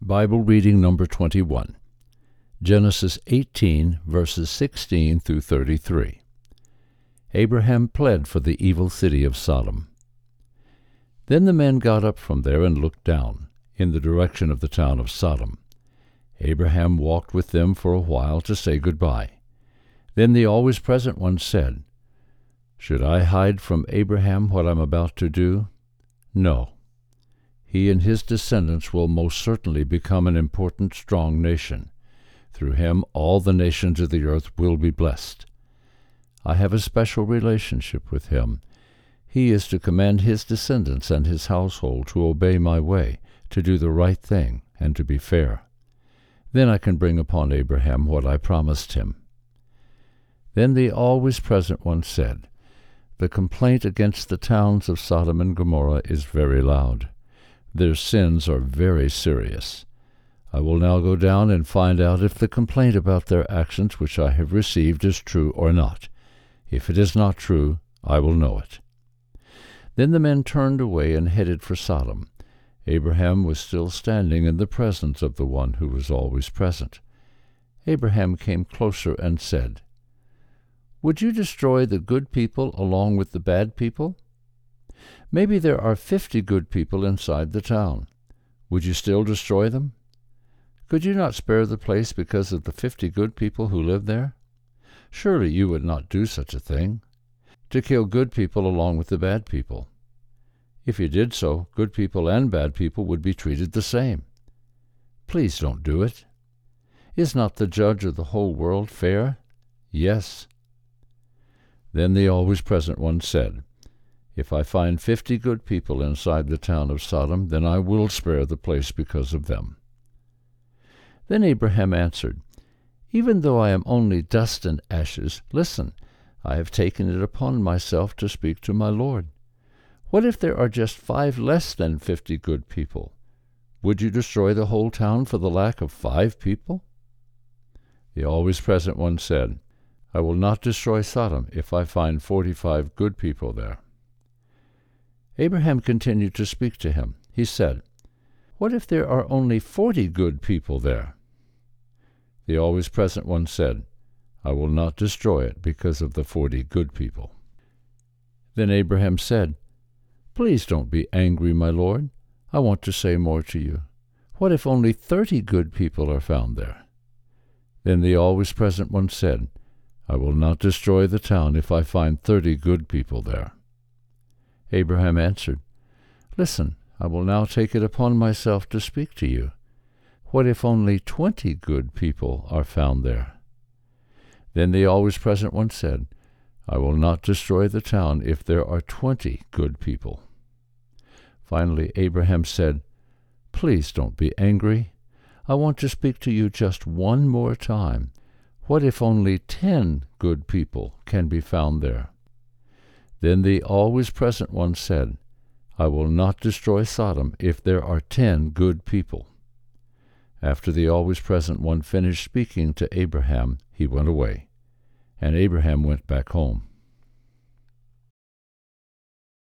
Bible reading number 21. Genesis 18, verses 16 through 33. Abraham pled for the evil city of Sodom. Then the men got up from there and looked down, in the direction of the town of Sodom. Abraham walked with them for a while to say goodbye. Then the always present one said, "Should I hide from Abraham what I'm about to do? No. He and his descendants will most certainly become an important, strong nation. Through him all the nations of the earth will be blessed. I have a special relationship with him. He is to command his descendants and his household to obey my way, to do the right thing, and to be fair. Then I can bring upon Abraham what I promised him." Then the always present one said, "The complaint against the towns of Sodom and Gomorrah is very loud. Their sins are very serious. I will now go down and find out if the complaint about their actions which I have received is true or not. If it is not true, I will know it." Then the men turned away and headed for Sodom. Abraham was still standing in the presence of the one who was always present. Abraham came closer and said, "Would you destroy the good people along with the bad people? Maybe there are 50 good people inside the town. Would you still destroy them? Could you not spare the place because of the 50 good people who live there? Surely you would not do such a thing, to kill good people along with the bad people. If you did so, good people and bad people would be treated the same. Please don't do it. Is not the judge of the whole world fair? Yes." Then the always present one said, "If I find 50 good people inside the town of Sodom, then I will spare the place because of them." Then Abraham answered, "Even though I am only dust and ashes, listen, I have taken it upon myself to speak to my Lord. What if there are just 5 less than 50 good people? Would you destroy the whole town for the lack of 5 people?" The always present one said, "I will not destroy Sodom if I find 45 good people there." Abraham continued to speak to him. He said, "What if there are only 40 good people there?" The always present one said, "I will not destroy it because of the 40 good people." Then Abraham said, "Please don't be angry, my Lord. I want to say more to you. What if only 30 good people are found there?" Then the always present one said, "I will not destroy the town if I find 30 good people there." Abraham answered, "Listen, I will now take it upon myself to speak to you. What if only 20 good people are found there?" Then the always present one said, "I will not destroy the town if there are 20 good people." Finally Abraham said, "Please don't be angry. I want to speak to you just one more time. What if only 10 good people can be found there?" Then the always present one said, "I will not destroy Sodom if there are 10 good people." After the always present one finished speaking to Abraham, he went away, and Abraham went back home.